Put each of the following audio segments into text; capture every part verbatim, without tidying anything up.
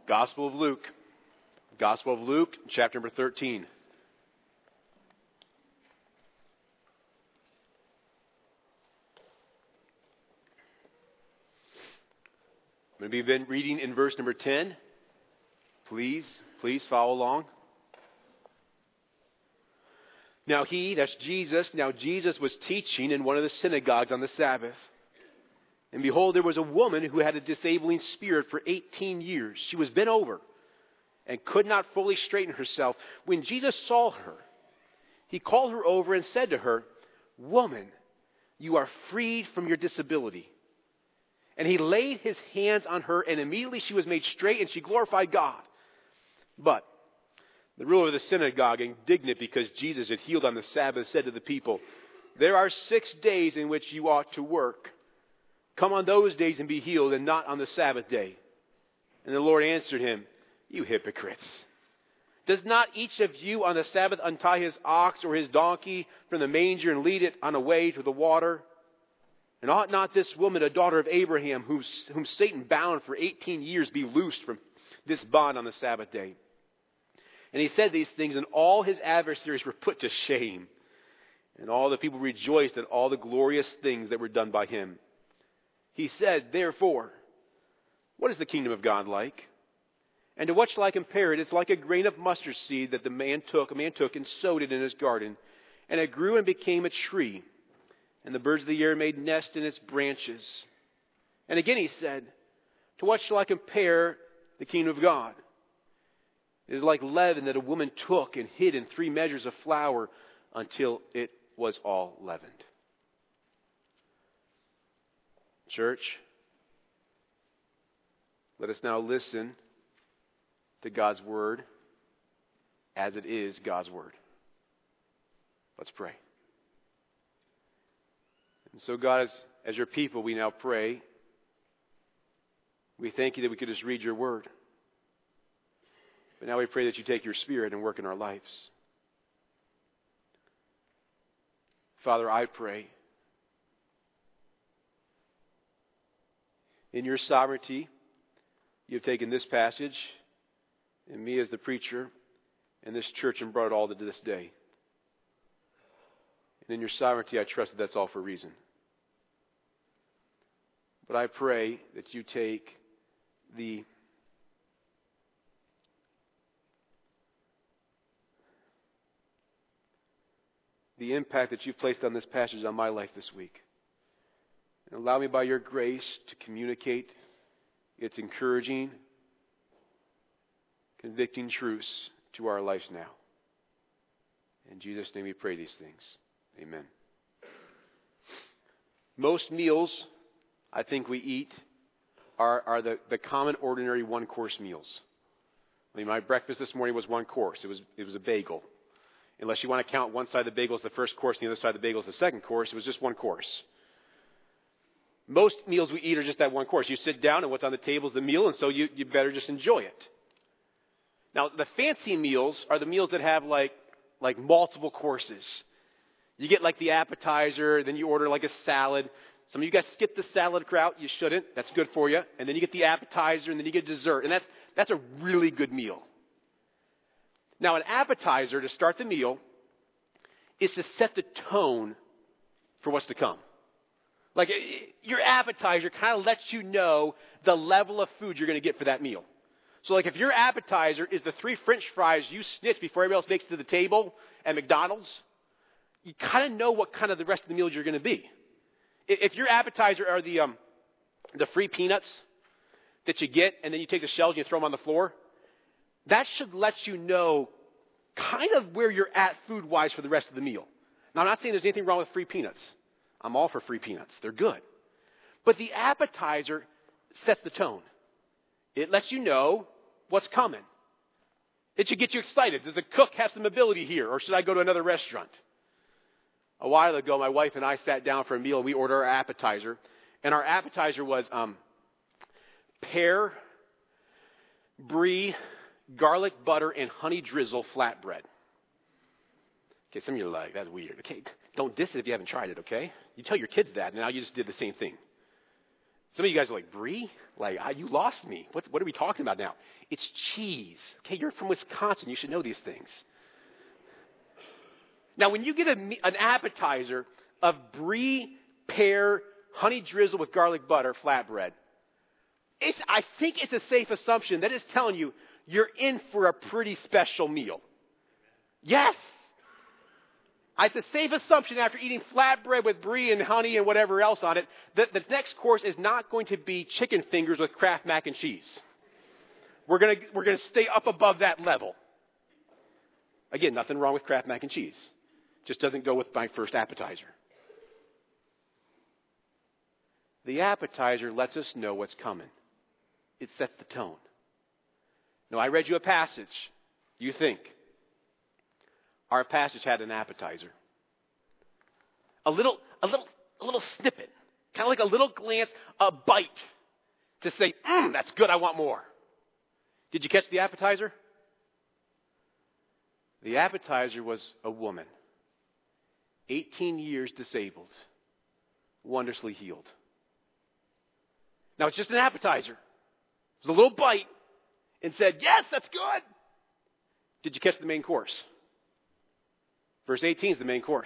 Gospel of Luke. Gospel of Luke, chapter number thirteen. I'm going to be reading in verse number ten. Please, please follow along. Now he, that's Jesus, now Jesus was teaching in one of the synagogues on the Sabbath. And behold, there was a woman who had a disabling spirit for eighteen years. She was bent over and could not fully straighten herself. When Jesus saw her, he called her over and said to her, "Woman, you are freed from your disability." And he laid his hands on her, and immediately she was made straight, and she glorified God. But the ruler of the synagogue, indignant because Jesus had healed on the Sabbath, said to the people, "There are six days in which you ought to work. Come on those days and be healed, and not on the Sabbath day." And the Lord answered him, "You hypocrites! Does not each of you on the Sabbath untie his ox or his donkey from the manger and lead it on a way to the water? And ought not this woman, a daughter of Abraham, whom, whom Satan bound for eighteen years, be loosed from this bond on the Sabbath day?" And he said these things, and all his adversaries were put to shame. And all the people rejoiced at all the glorious things that were done by him. He said, "Therefore, what is the kingdom of God like? And to what shall I compare it? It's like a grain of mustard seed that the man took, a man took and sowed it in his garden. And it grew and became a tree. And the birds of the air made nests in its branches." And again he said, "To what shall I compare the kingdom of God? It is like leaven that a woman took and hid in three measures of flour until it was all leavened." Church, let us now listen to God's word as it is God's word. Let's pray. And so God, as, as your people, we now pray. We thank you that we could just read your word. But now we pray that you take your Spirit and work in our lives. Father, I pray in your sovereignty, you have taken this passage and me as the preacher and this church and brought it all to this day. And in your sovereignty, I trust that that's all for a reason. But I pray that you take the the impact that you've placed on this passage on my life this week. And allow me by your grace to communicate its encouraging, convicting truths to our lives now. In Jesus' name we pray these things. Amen. Most meals I think we eat are, are the, the common, ordinary one-course meals. I mean, my breakfast this morning was one course. It was, it was a bagel. Unless you want to count one side of the bagel as the first course and the other side of the bagel as the second course, it was just one course. Most meals we eat are just that one course. You sit down and what's on the table is the meal, and so you, you better just enjoy it. Now, the fancy meals are the meals that have like, like multiple courses. You get like the appetizer, then you order like a salad. Some of you guys skip the salad route. You shouldn't. That's good for you. And then you get the appetizer, and then you get dessert. And that's that's a really good meal. Now, an appetizer to start the meal is to set the tone for what's to come. Like your appetizer kind of lets you know the level of food you're going to get for that meal. So like if your appetizer is the three French fries you snitch before everybody else makes it to the table at McDonald's, you kind of know what kind of the rest of the meal you're going to be. If your appetizer are the um, the free peanuts that you get and then you take the shells and you throw them on the floor, that should let you know kind of where you're at food-wise for the rest of the meal. Now, I'm not saying there's anything wrong with free peanuts. I'm all for free peanuts. They're good. But the appetizer sets the tone. It lets you know what's coming. It should get you excited. Does the cook have some ability here, or should I go to another restaurant? A while ago, my wife and I sat down for a meal. We ordered our appetizer, and our appetizer was um, pear, brie, garlic butter, and honey drizzle flatbread. Okay, some of you are like, that's weird. Okay, don't diss it if you haven't tried it, okay? You tell your kids that, and now you just did the same thing. Some of you guys are like, brie? Like, ah, you lost me. What, what are we talking about now? It's cheese. Okay, you're from Wisconsin. You should know these things. Now, when you get a, an appetizer of brie, pear, honey drizzle with garlic butter, flatbread, it's, I think it's a safe assumption that it's telling you you're in for a pretty special meal. Yes. It's a safe assumption after eating flatbread with brie and honey and whatever else on it, that the next course is not going to be chicken fingers with Kraft mac and cheese. We're going to, we're going to stay up above that level. Again, nothing wrong with Kraft mac and cheese. Just doesn't go with my first appetizer. The appetizer lets us know what's coming. It sets the tone. Now, I read you a passage. You think. Our passage had an appetizer. A little, a little, a little snippet. Kind of like a little glance, a bite. To say, mmm, that's good, I want more. Did you catch the appetizer? The appetizer was a woman. eighteen years disabled. Wondrously healed. Now, it's just an appetizer. It was a little bite and said, yes, that's good. Did you catch the main course? Verse eighteen is the main course.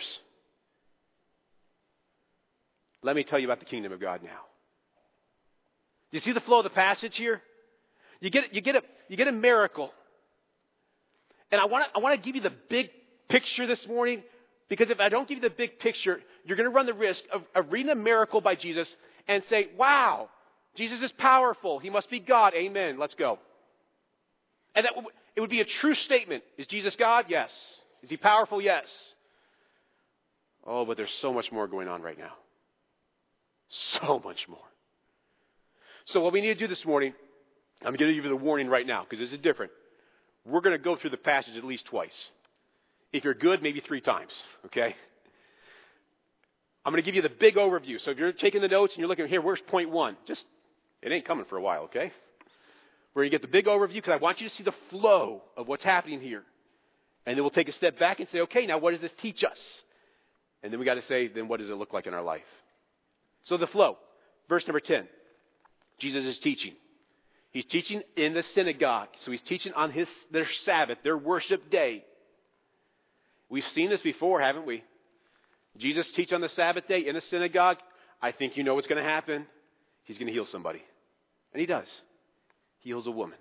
Let me tell you about the kingdom of God now. Do you see the flow of the passage here? You get, you get, a, you get a miracle. And I want to I want to give you the big picture this morning, because if I don't give you the big picture, you're going to run the risk of, of reading a miracle by Jesus and say, wow, Jesus is powerful. He must be God. Amen. Let's go. And that w- it would be a true statement. Is Jesus God? Yes. Is he powerful? Yes. Oh, but there's so much more going on right now. So much more. So what we need to do this morning, I'm going to give you the warning right now, because this is different. We're going to go through the passage at least twice. If you're good, maybe three times. Okay? I'm going to give you the big overview. So if you're taking the notes and you're looking here, where's point one? Just, it ain't coming for a while, okay? We're going to get the big overview because I want you to see the flow of what's happening here. And then we'll take a step back and say, okay, now what does this teach us? And then we got to say, then what does it look like in our life? So the flow. Verse number ten. Jesus is teaching. He's teaching in the synagogue. So he's teaching on his their Sabbath, their worship day. We've seen this before, haven't we? Jesus teach on the Sabbath day in a synagogue. I think you know what's going to happen. He's going to heal somebody. And he does. He heals a woman.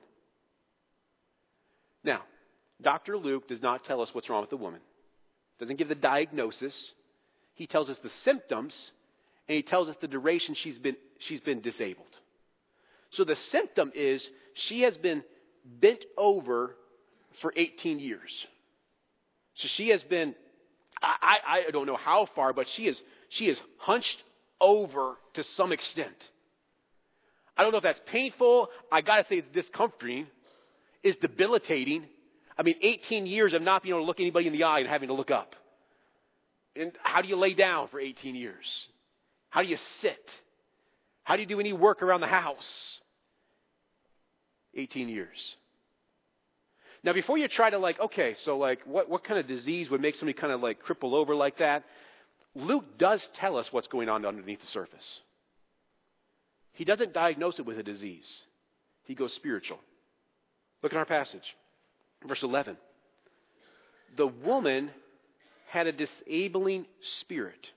Now, Doctor Luke does not tell us what's wrong with the woman. Doesn't give the diagnosis. He tells us the symptoms, and he tells us the duration she's been she's been disabled. So the symptom is she has been bent over for eighteen years. So she has been, I, I, I don't know how far, but she is she is hunched over to some extent. I don't know if that's painful. I got to say it's discomforting. It's debilitating. I mean, eighteen years of not being able to look anybody in the eye and having to look up. And how do you lay down for eighteen years? How do you sit? How do you do any work around the house? eighteen years. Now, before you try to like, okay, so like what, what kind of disease would make somebody kind of like cripple over like that? Luke does tell us what's going on underneath the surface. He doesn't diagnose it with a disease. He goes spiritual. Look at our passage. Verse eleven. The woman had a disabling spirit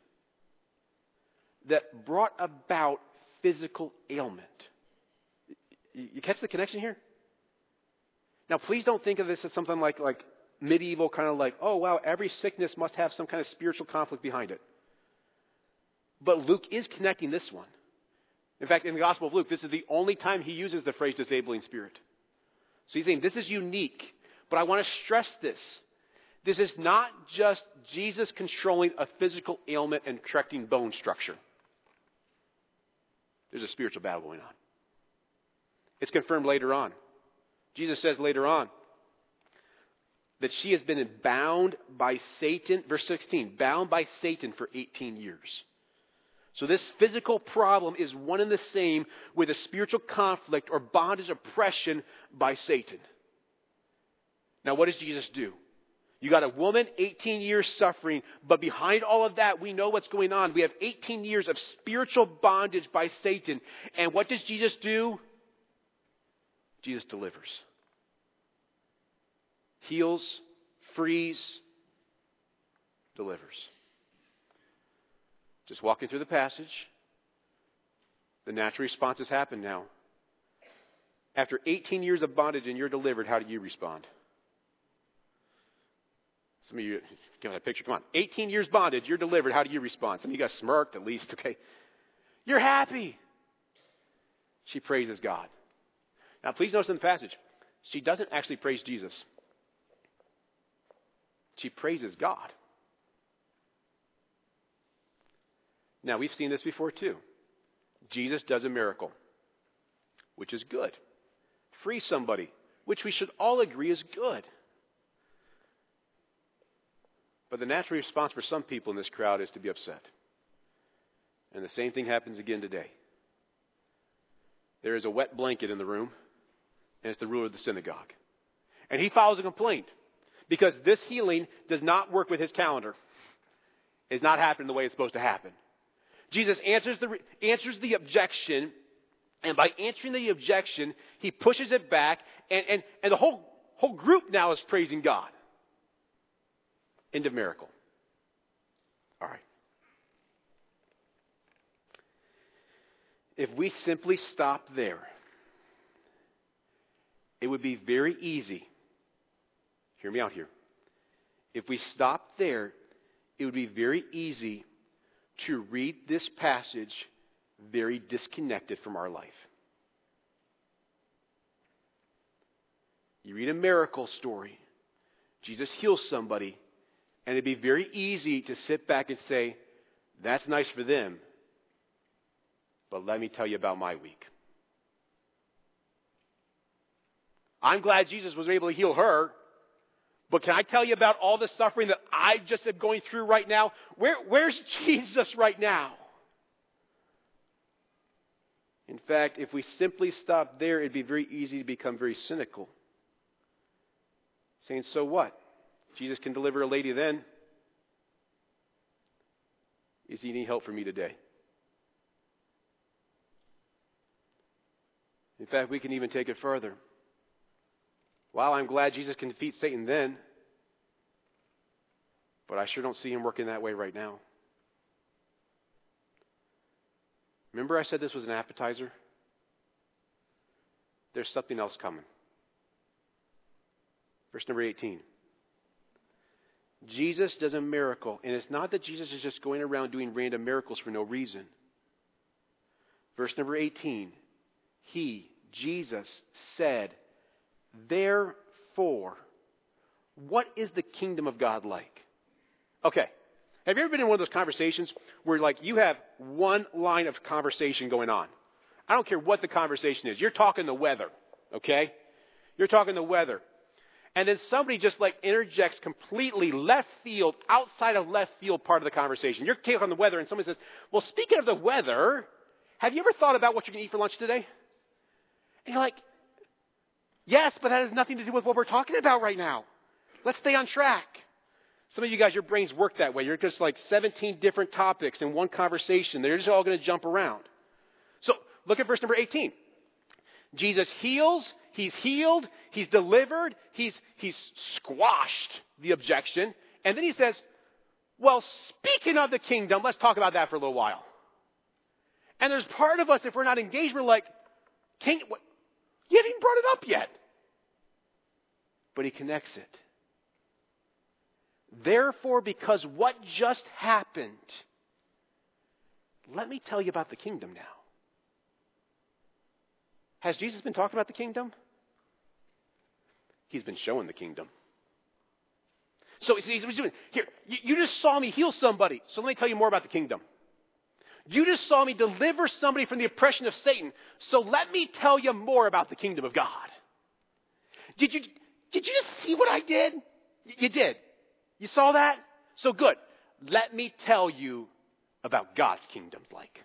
that brought about physical ailment. You catch the connection here? Now, please don't think of this as something like, like medieval, kind of like, oh, wow, every sickness must have some kind of spiritual conflict behind it. But Luke is connecting this one. In fact, in the Gospel of Luke, this is the only time he uses the phrase disabling spirit. So he's saying this is unique, but I want to stress this. This is not just Jesus controlling a physical ailment and correcting bone structure. There's a spiritual battle going on. It's confirmed later on. Jesus says later on that she has been bound by Satan, verse sixteen, bound by Satan for eighteen years. So this physical problem is one and the same with a spiritual conflict or bondage oppression by Satan. Now, what does Jesus do? You got a woman, eighteen years suffering, but behind all of that, we know what's going on. We have eighteen years of spiritual bondage by Satan. And what does Jesus do? Jesus delivers. Heals, frees, delivers. Just walking through the passage, the natural responses happen now. After eighteen years of bondage and you're delivered, how do you respond? Some of you, give me that picture. Come on. eighteen years bondage, you're delivered. How do you respond? Some of you guys smirked at least. Okay. You're happy. She praises God. Now, please notice in the passage, she doesn't actually praise Jesus. She praises God. Now, we've seen this before too. Jesus does a miracle, which is good. Free somebody, which we should all agree is good. But the natural response for some people in this crowd is to be upset. And the same thing happens again today. There is a wet blanket in the room, and it's the ruler of the synagogue. And he files a complaint because this healing does not work with his calendar. It's not happening the way it's supposed to happen. Jesus answers the, answers the objection, and by answering the objection, he pushes it back, and, and, and the whole, whole group now is praising God. End of miracle. All right. If we simply stop there, it would be very easy. Hear me out here. If we stop there, it would be very easy to read this passage very disconnected from our life. You read a miracle story. Jesus heals somebody. And it'd be very easy to sit back and say, that's nice for them, but let me tell you about my week. I'm glad Jesus was able to heal her, but can I tell you about all the suffering that I just am going through right now? Where, where's Jesus right now? In fact, if we simply stop there, it'd be very easy to become very cynical. Saying, so what? Jesus can deliver a lady then. Is he any help for me today? In fact, we can even take it further. Wow, I'm glad Jesus can defeat Satan then, but I sure don't see him working that way right now. Remember I said this was an appetizer? There's something else coming. Verse number eighteen. Jesus does a miracle, and it's not that Jesus is just going around doing random miracles for no reason. Verse number eighteen. He, Jesus, said, therefore, what is the kingdom of God like? Okay. Have you ever been in one of those conversations where like you have one line of conversation going on? I don't care what the conversation is. You're talking the weather, okay? You're talking the weather. And then somebody just like interjects completely left field, outside of left field part of the conversation. You're taking on the weather and somebody says, well, speaking of the weather, have you ever thought about what you're going to eat for lunch today? And you're like, yes, but that has nothing to do with what we're talking about right now. Let's stay on track. Some of you guys, your brains work that way. You're just like seventeen different topics in one conversation. They're just all going to jump around. So look at verse number eighteen. Jesus heals. He's healed, he's delivered, he's, he's squashed the objection. And then he says, well, speaking of the kingdom, let's talk about that for a little while. And there's part of us, if we're not engaged, we're like, King, what? You haven't even brought it up yet. But he connects it. Therefore, because what just happened, let me tell you about the kingdom now. Has Jesus been talking about the kingdom? He's been showing the kingdom. So he's doing, here, you just saw me heal somebody, so let me tell you more about the kingdom. You just saw me deliver somebody from the oppression of Satan, so let me tell you more about the kingdom of God. Did you, did you just see what I did? You did. You saw that? So good. Let me tell you about God's kingdom like.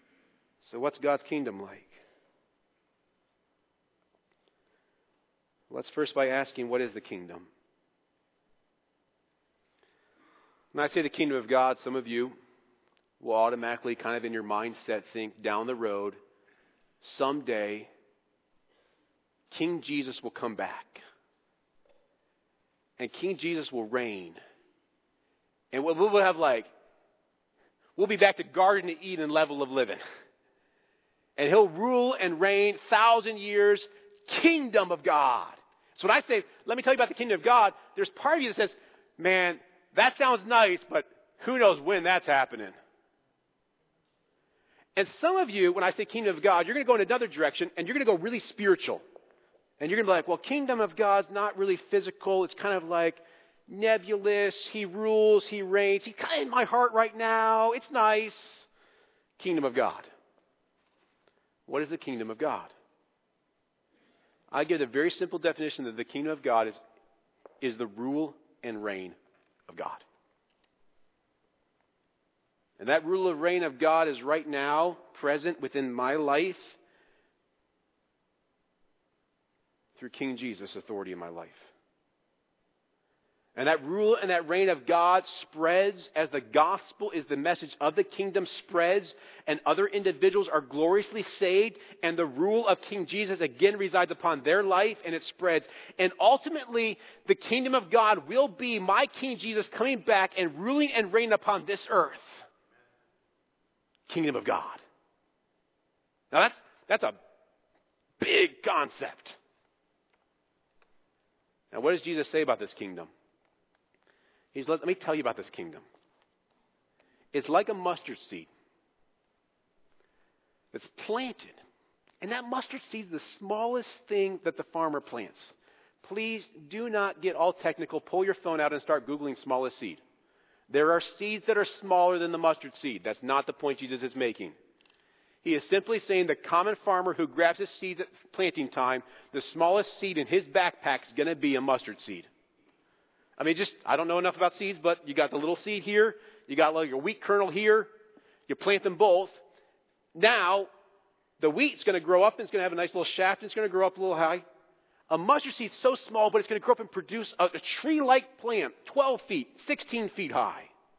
So what's God's kingdom like? Let's first by asking, what is the kingdom? When I say the kingdom of God, some of you will automatically kind of in your mindset think down the road, someday King Jesus will come back. And King Jesus will reign. And we'll, we'll have like, we'll be back to Garden of Eden level of living. And he'll rule and reign thousand years, kingdom of God. So when I say, let me tell you about the kingdom of God, there's part of you that says, man, that sounds nice, but who knows when that's happening. And some of you, when I say kingdom of God, you're going to go in another direction and you're going to go really spiritual. And you're going to be like, well, kingdom of God's not really physical. It's kind of like nebulous. He rules, he reigns. He's kind of in my heart right now. It's nice. Kingdom of God. What is the kingdom of God? I give the very simple definition that the kingdom of God is, is the rule and reign of God. And that rule and reign of God is right now present within my life through King Jesus' authority in my life. And that rule and that reign of God spreads as the gospel is the message of the kingdom spreads and other individuals are gloriously saved and the rule of King Jesus again resides upon their life and it spreads. And ultimately, the kingdom of God will be my King Jesus coming back and ruling and reigning upon this earth. Kingdom of God. Now that's, that's a big concept. Now what does Jesus say about this kingdom? He's, let me tell you about this kingdom. It's like a mustard seed that's planted. And that mustard seed is the smallest thing that the farmer plants. Please do not get all technical. Pull your phone out and start Googling smallest seed. There are seeds that are smaller than the mustard seed. That's not the point Jesus is making. He is simply saying the common farmer who grabs his seeds at planting time, the smallest seed in his backpack is going to be a mustard seed. I mean, just, I don't know enough about seeds, but you got the little seed here. You got like a wheat kernel here. You plant them both. Now, the wheat's going to grow up and it's going to have a nice little shaft and it's going to grow up a little high. A mustard seed's so small, but it's going to grow up and produce a, a tree-like plant, twelve feet, sixteen feet high.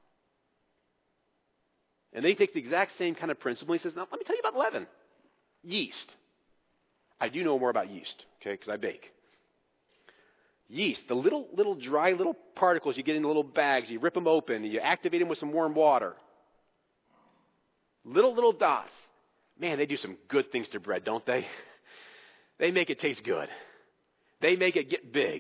And then he takes the exact same kind of principle and he says, now let me tell you about leaven. Yeast. I do know more about yeast, okay, because I bake. Yeast, the little, little dry little particles you get in little bags, you rip them open, and you activate them with some warm water. Little, little dots. Man, they do some good things to bread, don't they? They make it taste good. They make it get big.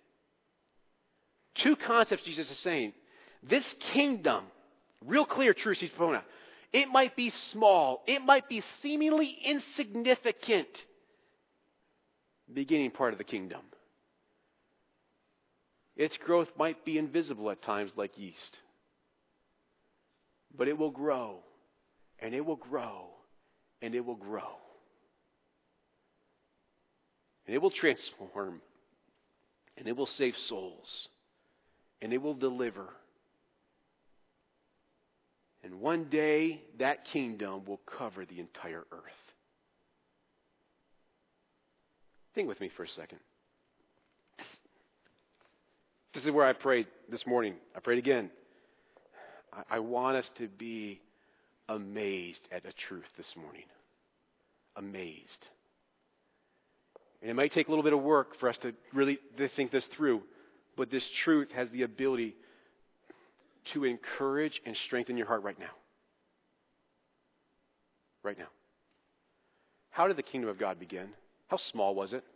Two concepts Jesus is saying. This kingdom, real clear truth he's pulling out. It might be small. It might be seemingly insignificant. Beginning part of the kingdom. Its growth might be invisible at times like yeast. But it will grow, and it will grow, and it will grow. And it will transform, and it will save souls, and it will deliver. And one day, that kingdom will cover the entire earth. Think with me for a second. This is where I prayed this morning. I prayed again. I, I want us to be amazed at the truth this morning. Amazed. And it might take a little bit of work for us to really to think this through, but this truth has the ability to encourage and strengthen your heart right now. Right now. How did the kingdom of God begin? How small was it?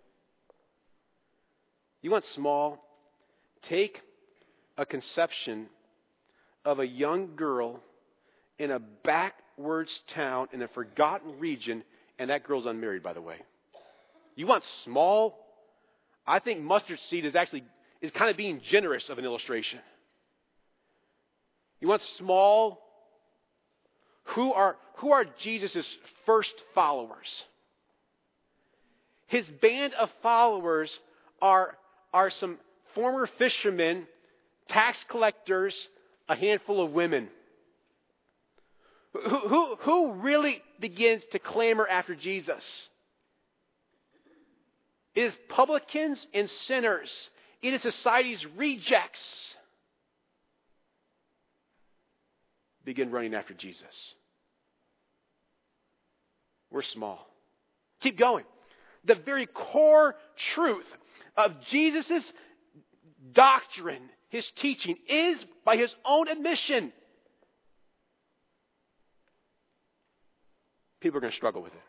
You want small? Take a conception of a young girl in a backwards town in a forgotten region, and that girl's unmarried, by the way. You want small? I think mustard seed is actually is kind of being generous of an illustration. You want small? Who are who are Jesus' first followers? His band of followers are, are some former fishermen, tax collectors, a handful of women. Who, who, who really begins to clamor after Jesus? It is publicans and sinners. It is society's rejects. Begin running after Jesus. We're small. Keep going. The very core truth of Jesus' doctrine, his teaching, is, by his own admission, people are going to struggle with it.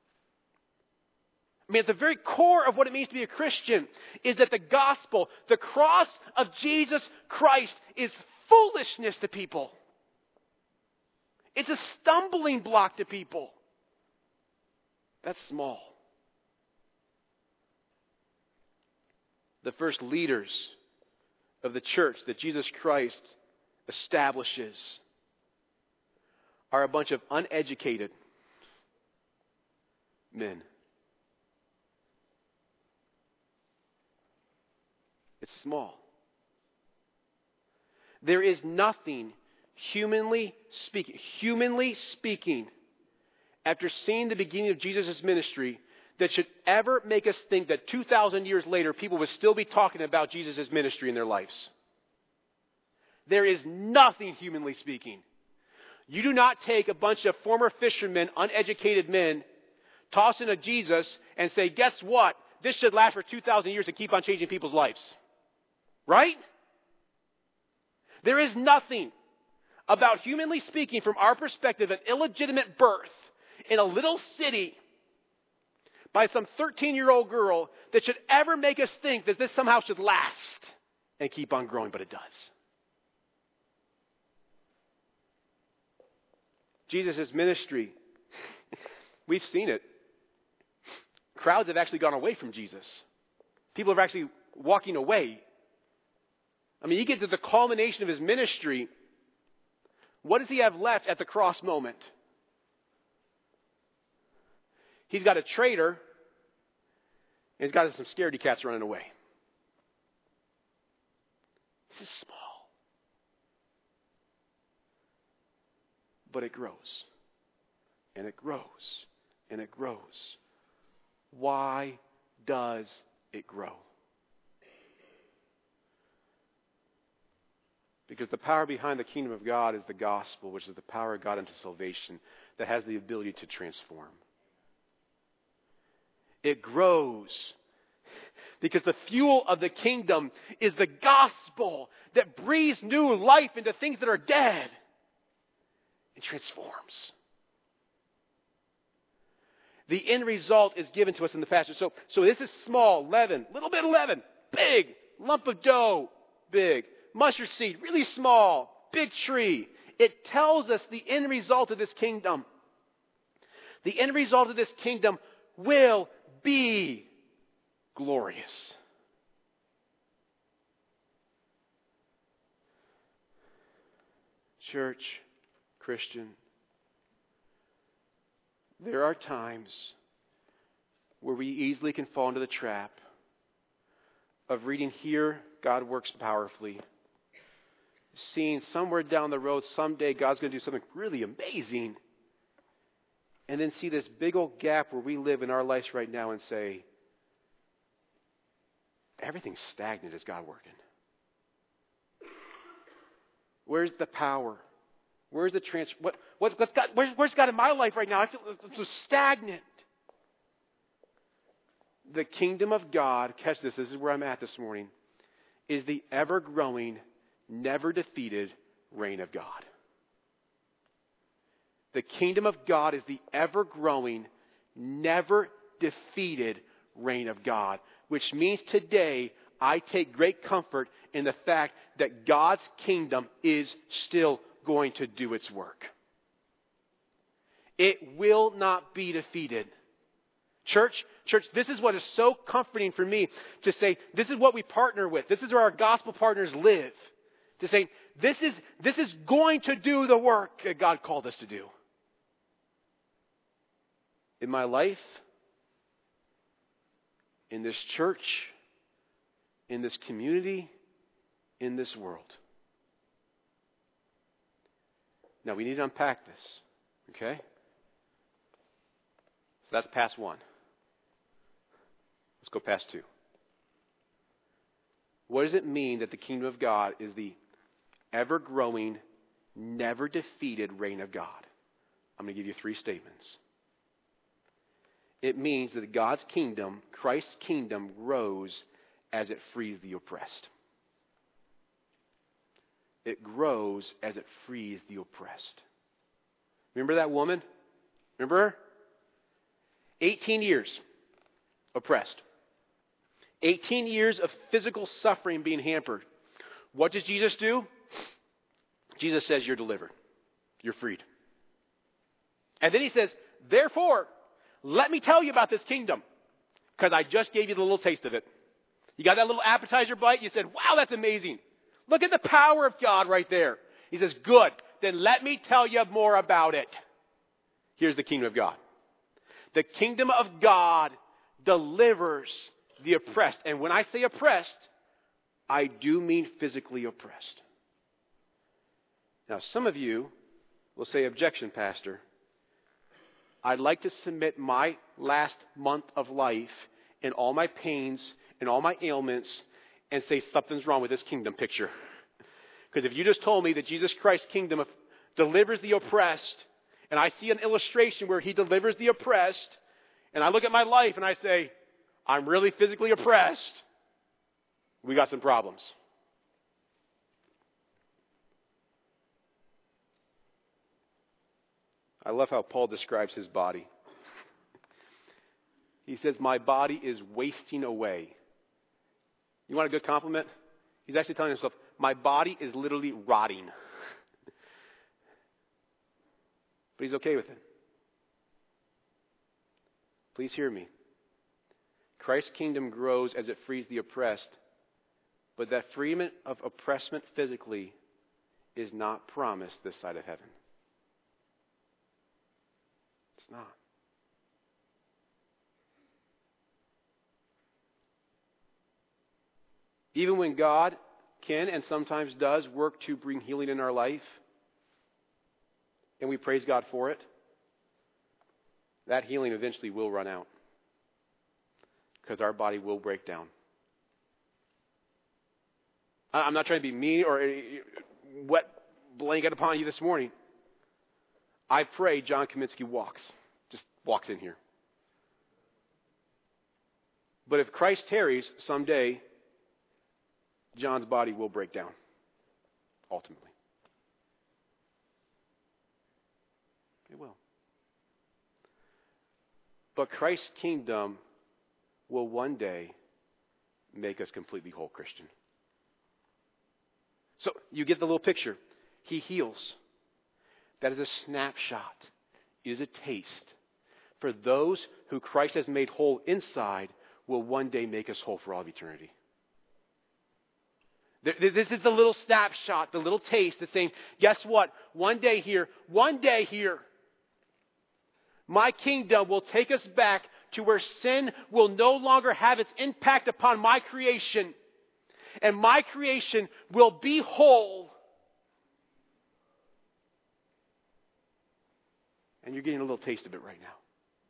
I mean, at the very core of what it means to be a Christian is that the gospel, the cross of Jesus Christ, is foolishness to people. It's a stumbling block to people. That's small. The first leaders of the church that Jesus Christ establishes are a bunch of uneducated men. It's small. There is nothing, humanly speaking, humanly speaking, after seeing the beginning of Jesus' ministry, that should ever make us think that two thousand years later, people would still be talking about Jesus' ministry in their lives. There is nothing, humanly speaking. You do not take a bunch of former fishermen, uneducated men, toss in a Jesus, and say, guess what? This should last for two thousand years and keep on changing people's lives. Right? There is nothing about, humanly speaking, from our perspective, an illegitimate birth in a little city by some thirteen-year-old girl that should ever make us think that this somehow should last and keep on growing, but it does. Jesus' ministry, we've seen it. Crowds have actually gone away from Jesus. People are actually walking away. I mean, you get to the culmination of his ministry. What does he have left at the cross moment? He's got a traitor, and he's got some scaredy cats running away. This is small. But it grows. And it grows. And it grows. Why does it grow? Because the power behind the kingdom of God is the gospel, which is the power of God unto salvation that has the ability to transform. It grows because the fuel of the kingdom is the gospel that breathes new life into things that are dead and transforms. The end result is given to us in the passage. So, so this is small, leaven, little bit of leaven, big, lump of dough, big. Mustard seed, really small, big tree. It tells us the end result of this kingdom. The end result of this kingdom will be glorious. Church, Christian, there are times where we easily can fall into the trap of reading here, God works powerfully. Seeing somewhere down the road, someday God's going to do something really amazing. And then see this big old gap where we live in our lives right now and say, everything's stagnant. Is God working? Where's the power? Where's the trans? What, what, what's God, where's, where's God in my life right now? I feel so stagnant. The kingdom of God, catch this, this is where I'm at this morning, is the ever-growing, never-defeated reign of God. The kingdom of God is the ever-growing, never-defeated reign of God, which means today I take great comfort in the fact that God's kingdom is still going to do its work. It will not be defeated. Church, church, this is what is so comforting for me to say, this is what we partner with. This is where our gospel partners live. To say, this is, this is going to do the work that God called us to do. In my life, in this church, in this community, in this world. Now, we need to unpack this, okay? So that's pass one. Let's Let's go past two. What does it mean that the kingdom of God is the ever-growing, never-defeated reign of God? I'm going to give you three statements. It means that God's kingdom, Christ's kingdom, grows as it frees the oppressed. It grows as it frees the oppressed. Remember that woman? Remember her? eighteen years oppressed. eighteen years of physical suffering being hampered. What does Jesus do? Jesus says, you're delivered. You're freed. And then he says, therefore, let me tell you about this kingdom. Because I just gave you the little taste of it. You got that little appetizer bite? You said, wow, that's amazing. Look at the power of God right there. He says, good. Then let me tell you more about it. Here's the kingdom of God. The kingdom of God delivers the oppressed. And when I say oppressed, I do mean physically oppressed. Now, some of you will say, objection, Pastor. I'd like to submit my last month of life and all my pains and all my ailments and say something's wrong with this kingdom picture. Because if you just told me that Jesus Christ's kingdom delivers the oppressed, and I see an illustration where he delivers the oppressed, and I look at my life and I say, I'm really physically oppressed, we got some problems. I love how Paul describes his body. He says, my body is wasting away. You want a good compliment? He's actually telling himself, my body is literally rotting. But he's okay with it. Please hear me. Christ's kingdom grows as it frees the oppressed, but that freedom of oppressment physically is not promised this side of heaven. It's not. Even when God can and sometimes does work to bring healing in our life, and we praise God for it, that healing eventually will run out because our body will break down. I'm not trying to be mean or wet blanket upon you this morning. I pray John Kaminsky walks, just walks in here. But if Christ tarries someday, John's body will break down, ultimately. It will. But Christ's kingdom will one day make us completely whole Christian. So you get the little picture. He heals. That is a snapshot. It is a taste. For those who Christ has made whole inside will one day make us whole for all of eternity. This is the little snapshot, the little taste that's saying, guess what? One day here, one day here, my kingdom will take us back to where sin will no longer have its impact upon my creation. And my creation will be whole. And you're getting a little taste of it right now.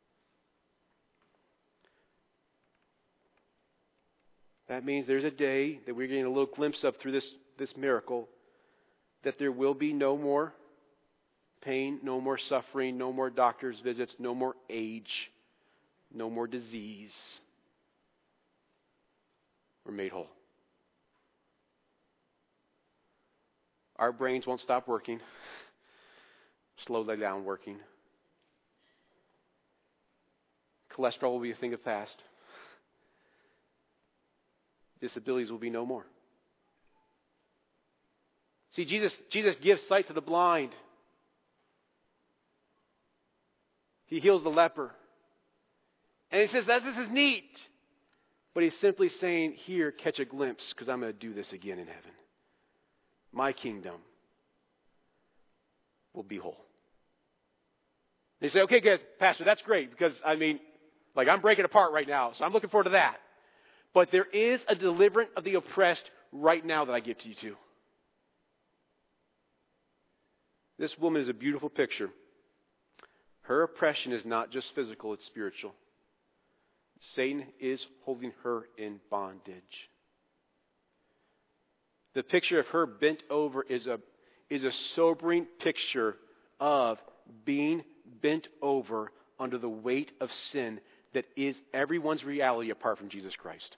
That means there's a day that we're getting a little glimpse of through this, this miracle, that there will be no more pain, no more suffering, no more doctor's visits, no more age, no more disease. We're made whole. Our brains won't stop working, slowly down working. Cholesterol will be a thing of past. Disabilities will be no more. See, Jesus, Jesus gives sight to the blind. He heals the leper. And he says that this is neat. But he's simply saying, here, catch a glimpse, because I'm going to do this again in heaven. My kingdom will be whole. They say, okay, good, Pastor, that's great, because, I mean, like I'm breaking apart right now, so I'm looking forward to that. But there is a deliverance of the oppressed right now that I give to you too. This woman is a beautiful picture. Her oppression is not just physical, it's spiritual. Satan is holding her in bondage. The picture of her bent over is a, is a sobering picture of being bent over under the weight of sin that is everyone's reality apart from Jesus Christ.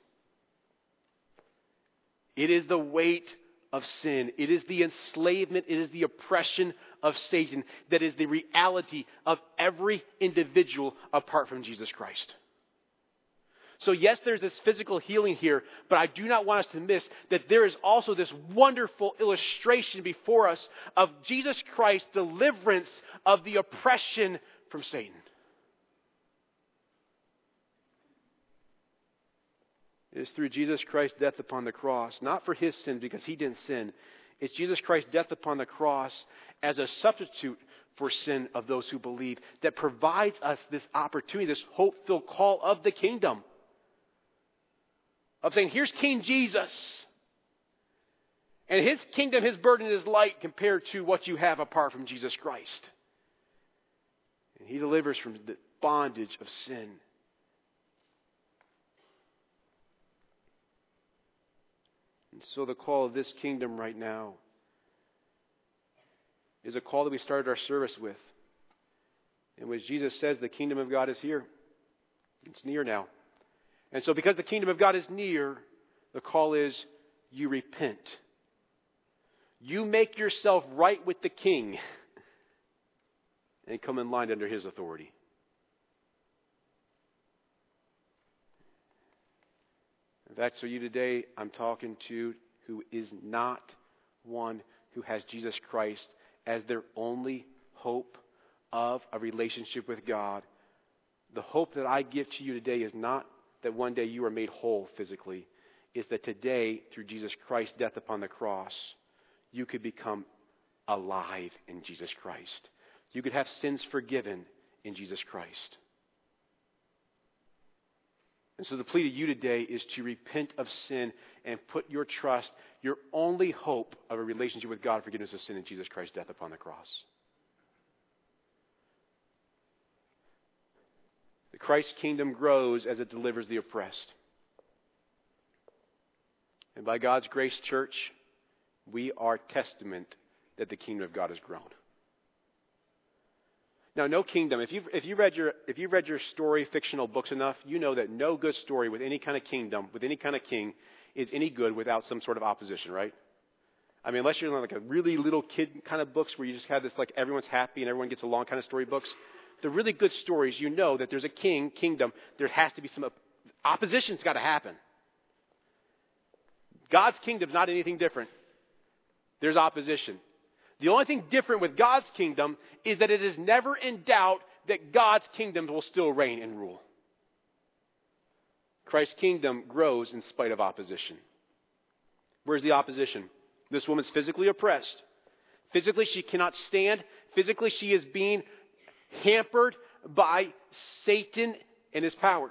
It is the weight of sin. It is the enslavement. It is the oppression of Satan that is the reality of every individual apart from Jesus Christ. So yes, there's this physical healing here, but I do not want us to miss that there is also this wonderful illustration before us of Jesus Christ's deliverance of the oppression from Satan. It is through Jesus Christ's death upon the cross, not for his sin because he didn't sin. It's Jesus Christ's death upon the cross as a substitute for sin of those who believe that provides us this opportunity, this hope-filled call of the kingdom. Of saying, here's King Jesus. And his kingdom, his burden is light compared to what you have apart from Jesus Christ. And he delivers from the bondage of sin. And so the call of this kingdom right now is a call that we started our service with. In which Jesus says the kingdom of God is here. It's near now. And so because the kingdom of God is near, the call is you repent. You make yourself right with the king and come in line under his authority. If that's for you today, I'm talking to who is not one who has Jesus Christ as their only hope of a relationship with God. The hope that I give to you today is not that one day you are made whole physically. Is that today, through Jesus Christ's death upon the cross, you could become alive in Jesus Christ. You could have sins forgiven in Jesus Christ. And so the plea to you today is to repent of sin and put your trust, your only hope of a relationship with God, forgiveness of sin in Jesus Christ's death upon the cross. The Christ kingdom grows as it delivers the oppressed. And by God's grace, church, we are testament that the kingdom of God has grown. Now, no kingdom. If you've, if you read your if you read your story fictional books enough, you know that no good story with any kind of kingdom, with any kind of king, is any good without some sort of opposition, right? I mean, unless you're in like a really little kid kind of books where you just have this like everyone's happy and everyone gets along kind of storybooks. The really good stories, you know that there's a king, kingdom, there has to be some opposition's got to happen. God's kingdom's not anything different. There's opposition. The only thing different with God's kingdom is that it is never in doubt that God's kingdom will still reign and rule. Christ's kingdom grows in spite of opposition. Where's the opposition? This woman's physically oppressed. Physically, she cannot stand. Physically, she is being hampered by Satan and his power.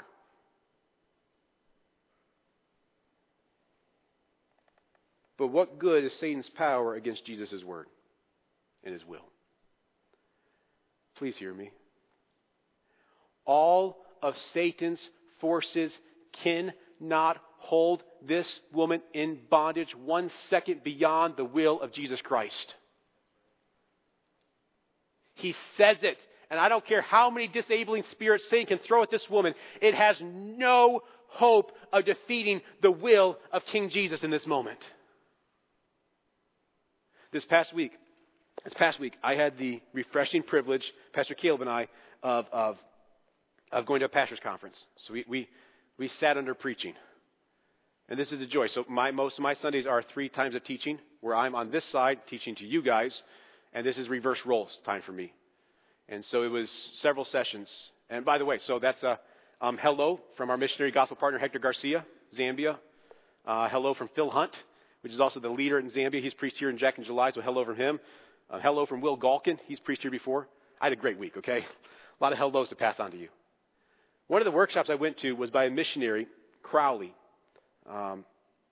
But what good is Satan's power against Jesus' word and his will? Please hear me. All of Satan's forces cannot hold this woman in bondage one second beyond the will of Jesus Christ. He says it. And I don't care how many disabling spirits Satan can throw at this woman. It has no hope of defeating the will of King Jesus in this moment. This past week, this past week, I had the refreshing privilege, Pastor Caleb and I, of of, of going to a pastor's conference. So we, we we sat under preaching. And this is a joy. So my most of my Sundays are three times of teaching, where I'm on this side teaching to you guys, and this is reverse roles time for me. And so it was several sessions. And by the way, so that's a um, hello from our missionary gospel partner, Hector Garcia, Zambia. Uh, hello from Phil Hunt, which is also the leader in Zambia. He's preached here in Jack in July, so hello from him. Uh, hello from Will Galkin. He's preached here before. I had a great week, okay? A lot of hellos to pass on to you. One of the workshops I went to was by a missionary, Crowley, um,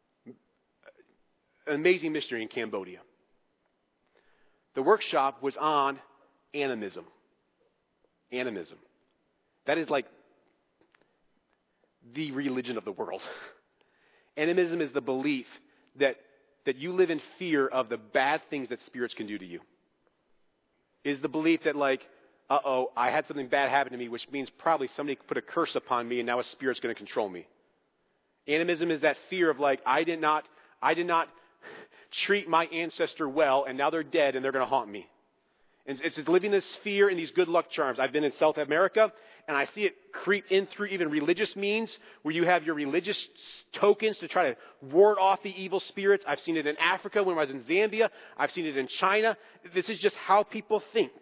an amazing missionary in Cambodia. The workshop was on animism. Animism. That is like the religion of the world. Animism is the belief that, that you live in fear of the bad things that spirits can do to you. It is the belief that, like, uh-oh, I had something bad happen to me, which means probably somebody put a curse upon me and now a spirit's going to control me. Animism is that fear of, like, I did not, I did not treat my ancestor well and now they're dead and they're going to haunt me. It's, it's living this fear and these good luck charms. I've been in South America, and I see it creep in through even religious means, where you have your religious tokens to try to ward off the evil spirits. I've seen it in Africa when I was in Zambia. I've seen it in China. This is just how people think.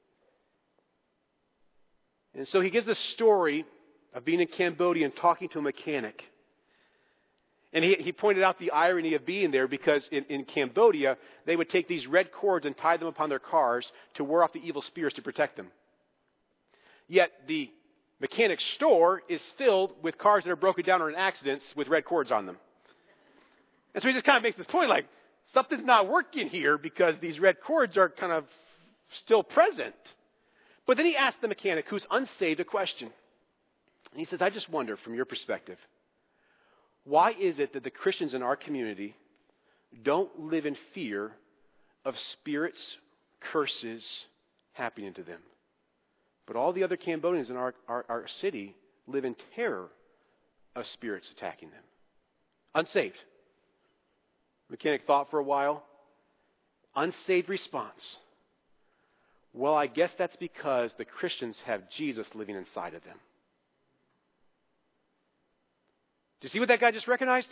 And so he gives the story of being in Cambodia and talking to a mechanic. And he, he pointed out the irony of being there, because in, in Cambodia, they would take these red cords and tie them upon their cars to ward off the evil spirits to protect them. Yet the mechanic store is filled with cars that are broken down or in accidents with red cords on them. And so he just kind of makes this point, like, something's not working here because these red cords are kind of still present. But then he asked the mechanic, who's unsaved, a question. And he says, I just wonder, from your perspective, why is it that the Christians in our community don't live in fear of spirits, curses happening to them? But all the other Cambodians in our, our, our city live in terror of spirits attacking them. Unsaved. The mechanic thought for a while. Unsaved response. Well, I guess that's because the Christians have Jesus living inside of them. Do you see what that guy just recognized?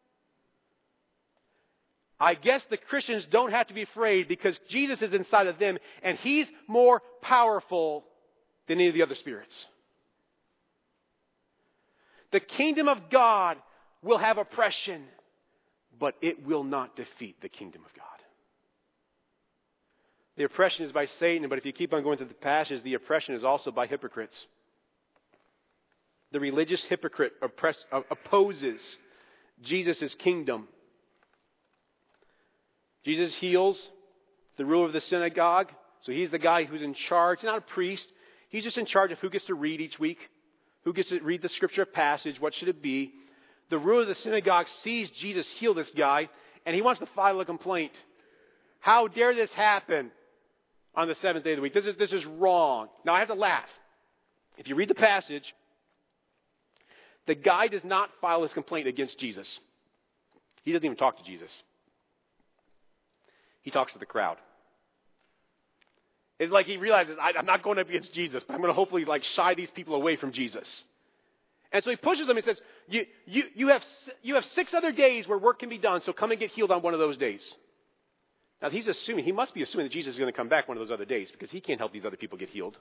I guess the Christians don't have to be afraid because Jesus is inside of them and he's more powerful than any of the other spirits. The kingdom of God will have oppression, but it will not defeat the kingdom of God. The oppression is by Satan, but if you keep on going through the passage, the oppression is also by hypocrites. The religious hypocrite oppress, uh, opposes Jesus' kingdom. Jesus heals the ruler of the synagogue. So he's the guy who's in charge. He's not a priest. He's just in charge of who gets to read each week, who gets to read the scripture passage, what should it be. The ruler of the synagogue sees Jesus heal this guy, and he wants to file a complaint. How dare this happen on the seventh day of the week? This is, this is wrong. Now I have to laugh. If you read the passage, the guy does not file his complaint against Jesus. He doesn't even talk to Jesus. He talks to the crowd. It's like he realizes, I, I'm not going up against Jesus, but I'm going to hopefully like shy these people away from Jesus. And so he pushes them and says, you, you, you, have, you have six other days where work can be done, so come and get healed on one of those days. Now he's assuming, he must be assuming that Jesus is going to come back one of those other days because he can't help these other people get healed.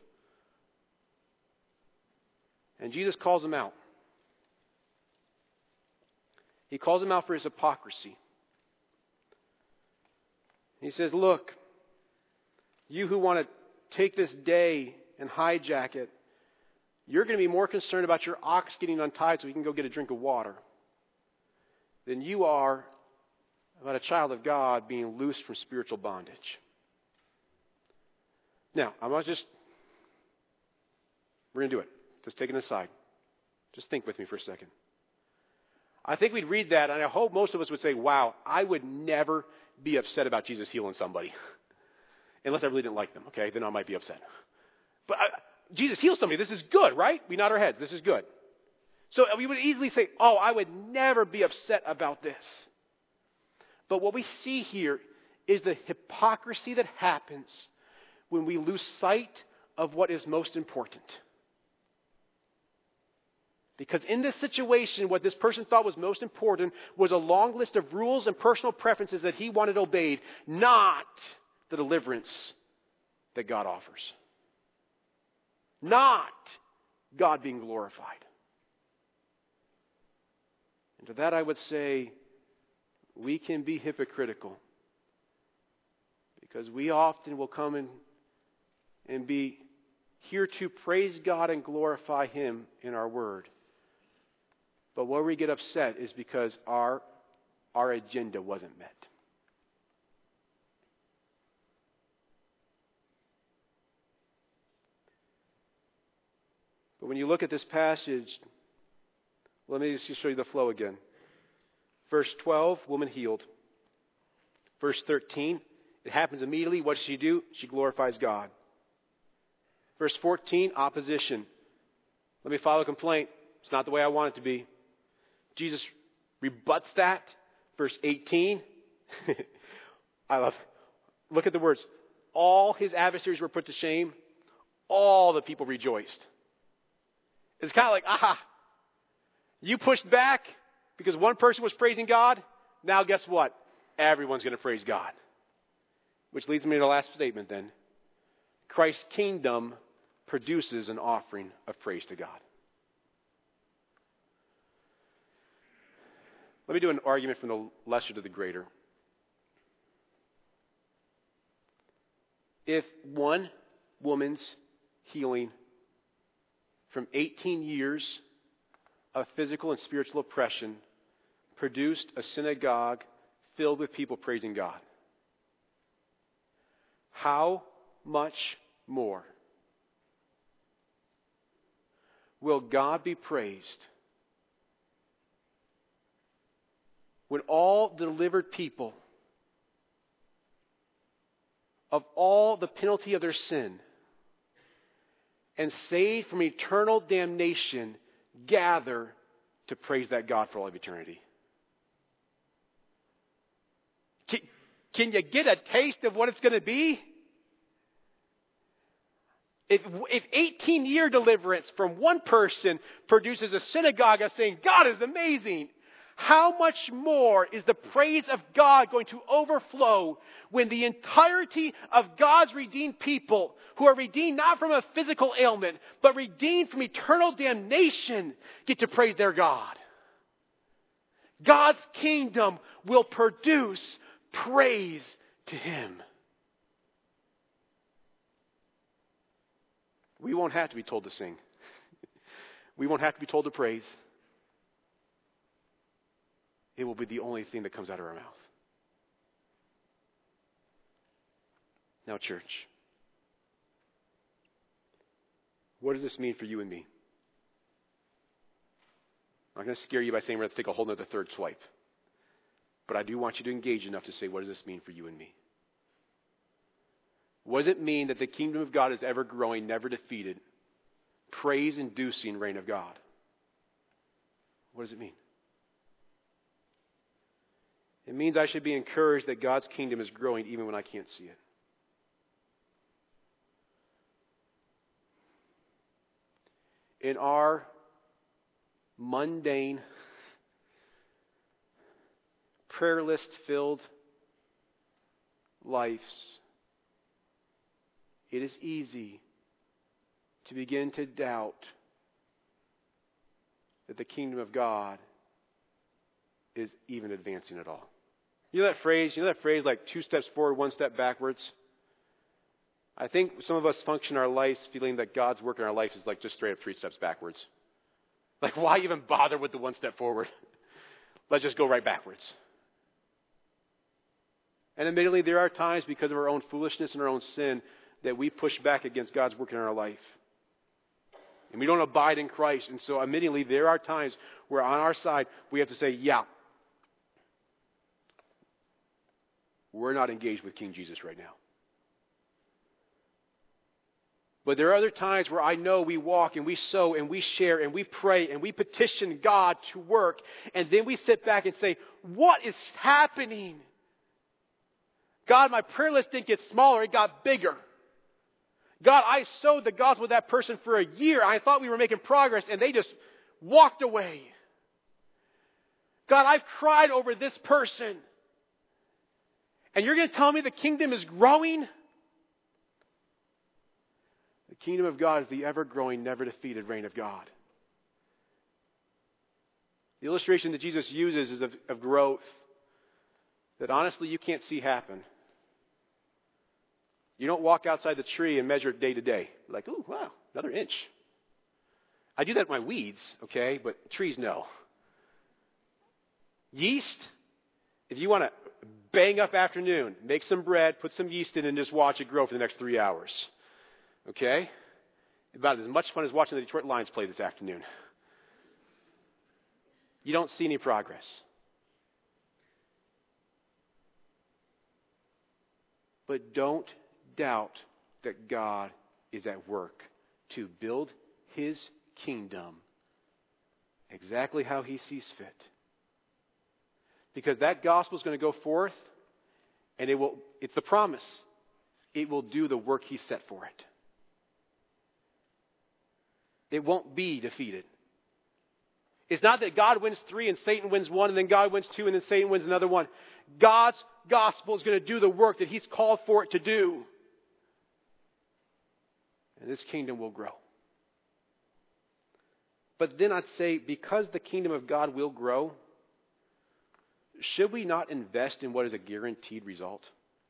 And Jesus calls him out. He calls him out for his hypocrisy. He says, look, you who want to take this day and hijack it, you're going to be more concerned about your ox getting untied so he can go get a drink of water than you are about a child of God being loosed from spiritual bondage. Now, I'm not just, we're going to do it. Just take it aside. Just think with me for a second. I think we'd read that, and I hope most of us would say, wow, I would never be upset about Jesus healing somebody. Unless I really didn't like them, okay? Then I might be upset. But I, Jesus heals somebody. This is good, right? We nod our heads. This is good. So we would easily say, oh, I would never be upset about this. But what we see here is the hypocrisy that happens when we lose sight of what is most important. Because in this situation, what this person thought was most important was a long list of rules and personal preferences that he wanted obeyed, not the deliverance that God offers. Not God being glorified. And to that I would say, we can be hypocritical. Because we often will come in and be here to praise God and glorify Him in our word. But where we get upset is because our, our agenda wasn't met. But when you look at this passage, Let me just show you the flow again. Verse twelve, woman healed. Verse thirteen, it happens immediately. What does she do? She glorifies God. Verse fourteen, opposition. Let me file a complaint. It's not the way I want it to be. Jesus rebuts that. Verse eighteen. I love it. Look at the words. All his adversaries were put to shame. All the people rejoiced. It's kind of like, aha. You pushed back because one person was praising God. Now guess what? Everyone's going to praise God. Which leads me to the last statement then. Christ's kingdom produces an offering of praise to God. Let me do an argument from the lesser to the greater. If one woman's healing from eighteen years of physical and spiritual oppression produced a synagogue filled with people praising God, how much more will God be praised when all the delivered people of all the penalty of their sin and saved from eternal damnation gather to praise that God for all of eternity? Can, can you get a taste of what it's going to be? If, if eighteen-year deliverance from one person produces a synagogue of saying, God is amazing, how much more is the praise of God going to overflow when the entirety of God's redeemed people, who are redeemed not from a physical ailment, but redeemed from eternal damnation, get to praise their God? God's kingdom will produce praise to Him. We won't have to be told to sing. We won't have to be told to praise. It will be the only thing that comes out of our mouth. Now, church, what does this mean for you and me? I'm not going to scare you by saying let's take a whole nother third swipe. But I do want you to engage enough to say, what does this mean for you and me? What does it mean that the kingdom of God is ever growing, never defeated, praise-inducing reign of God? What does it mean? It means I should be encouraged that God's kingdom is growing even when I can't see it. In our mundane, prayer list-filled lives, it is easy to begin to doubt that the kingdom of God is even advancing at all. You know that phrase? You know that phrase like two steps forward, one step backwards? I think some of us function our lives feeling that God's work in our life is like just straight up three steps backwards. Like, why even bother with the one step forward? Let's just go right backwards. And admittedly, there are times because of our own foolishness and our own sin that we push back against God's work in our life. And we don't abide in Christ. And so admittedly, there are times where on our side, we have to say, yeah, we're not engaged with King Jesus right now. But there are other times where I know we walk and we sow and we share and we pray and we petition God to work. And then we sit back and say, what is happening? God, my prayer list didn't get smaller, it got bigger. God, I sowed the gospel with that person for a year. I thought we were making progress and they just walked away. God, I've cried over this person. And you're going to tell me the kingdom is growing? The kingdom of God is the ever-growing, never-defeated reign of God. The illustration that Jesus uses is of, of growth that honestly you can't see happen. You don't walk outside the tree and measure it day to day. Like, ooh, wow, another inch. I do that with my weeds, okay, but trees, no. Yeast, if you want to bang up afternoon, make some bread, put some yeast in, and just watch it grow for the next three hours. Okay? About as much fun as watching the Detroit Lions play this afternoon. You don't see any progress. But don't doubt that God is at work to build His kingdom exactly how He sees fit. Because that gospel is going to go forth, and it will, it's the promise, it will do the work He set for it. It won't be defeated. It's not that God wins three and Satan wins one, and then God wins two and then Satan wins another one. God's gospel is going to do the work that He's called for it to do. And this kingdom will grow. But then I'd say, because the kingdom of God will grow, should we not invest in what is a guaranteed result?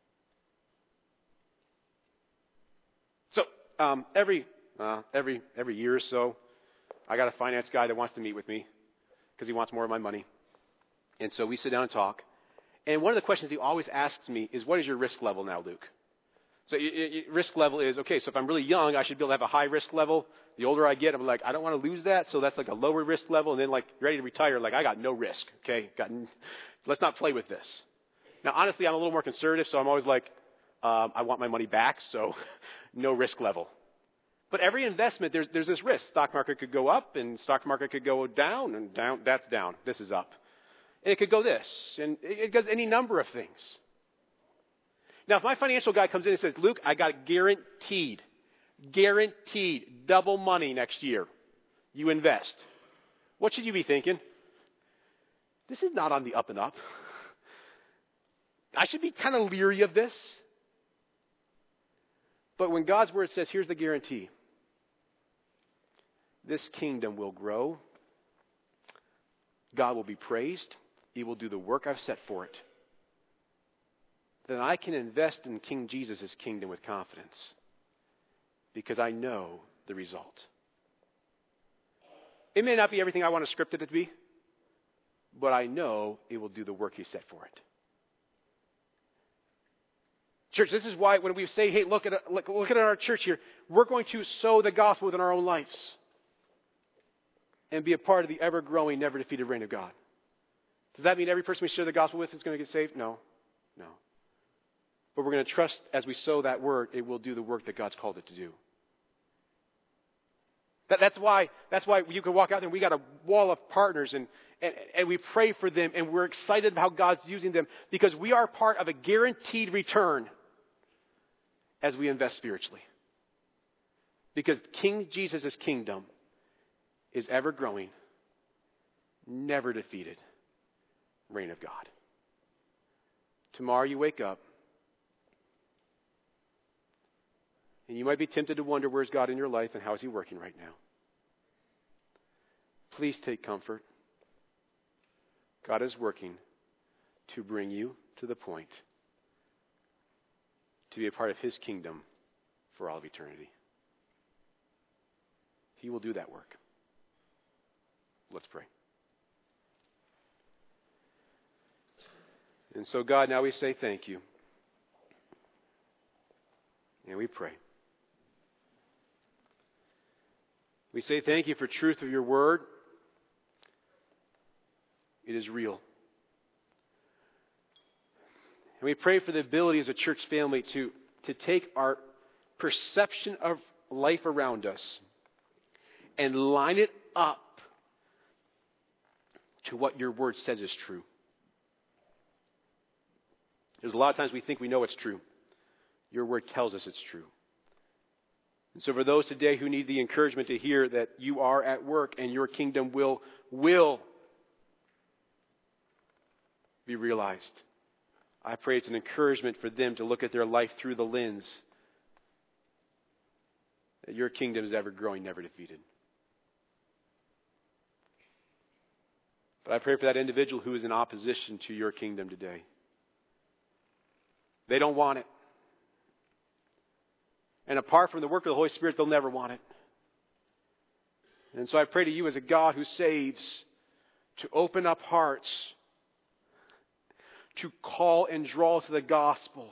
So, um, every uh, every every year or so, I got a finance guy that wants to meet with me because he wants more of my money. And so we sit down and talk. And one of the questions he always asks me is, what is your risk level now, Luke? So y- y- risk level is, okay, so if I'm really young, I should be able to have a high risk level. The older I get, I'm like, I don't want to lose that. So that's like a lower risk level. And then like ready to retire, like I got no risk. Okay, got n- let's not play with this. Now, honestly, I'm a little more conservative. So I'm always like, um, I want my money back. So no risk level. But every investment, there's, there's this risk. Stock market could go up and stock market could go down and down. That's down. This is up. And it could go this. And it goes any number of things. Now, if my financial guy comes in and says, Luke, I got guaranteed, guaranteed double money next year. You invest. What should you be thinking? This is not on the up and up. I should be kind of leery of this. But when God's word says, here's the guarantee. This kingdom will grow. God will be praised. He will do the work I've set for it. Then I can invest in King Jesus' kingdom with confidence because I know the result. It may not be everything I want to script it to be, but I know it will do the work He set for it. Church, this is why when we say, hey, look at, look, look at our church here, we're going to sow the gospel within our own lives and be a part of the ever-growing, never-defeated reign of God. Does that mean every person we share the gospel with is going to get saved? No. No. But we're going to trust as we sow that word, it will do the work that God's called it to do. That, that's why that's why you can walk out there and we got a wall of partners and, and, and we pray for them and we're excited about how God's using them because we are part of a guaranteed return as we invest spiritually. Because King Jesus' kingdom is ever growing, never defeated reign of God. Tomorrow you wake up and you might be tempted to wonder, where's God in your life and how is He working right now? Please take comfort. God is working to bring you to the point to be a part of His kingdom for all of eternity. He will do that work. Let's pray. And so, God, now we say thank you. And we pray. We say thank you for truth of your word. It is real. And we pray for the ability as a church family to, to take our perception of life around us and line it up to what your word says is true. There's a lot of times we think we know it's true. Your word tells us it's true. And so for those today who need the encouragement to hear that you are at work and your kingdom will, will be realized, I pray it's an encouragement for them to look at their life through the lens that your kingdom is ever growing, never defeated. But I pray for that individual who is in opposition to your kingdom today. They don't want it. And apart from the work of the Holy Spirit, they'll never want it. And so I pray to you as a God who saves to open up hearts, to call and draw to the gospel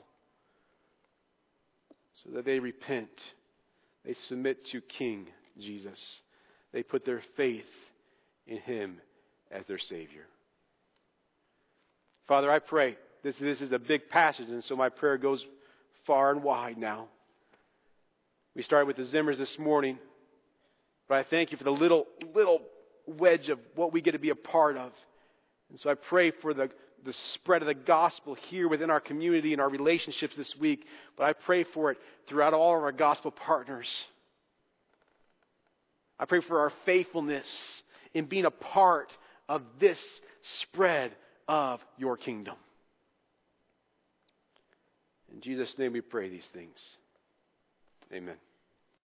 so that they repent. They submit to King Jesus. They put their faith in Him as their Savior. Father, I pray, this, this is a big passage, and so my prayer goes far and wide now. We started with the Zimmers this morning, but I thank you for the little, little wedge of what we get to be a part of. And so I pray for the, the spread of the gospel here within our community and our relationships this week, but I pray for it throughout all of our gospel partners. I pray for our faithfulness in being a part of this spread of your kingdom. In Jesus' name we pray these things. Amen.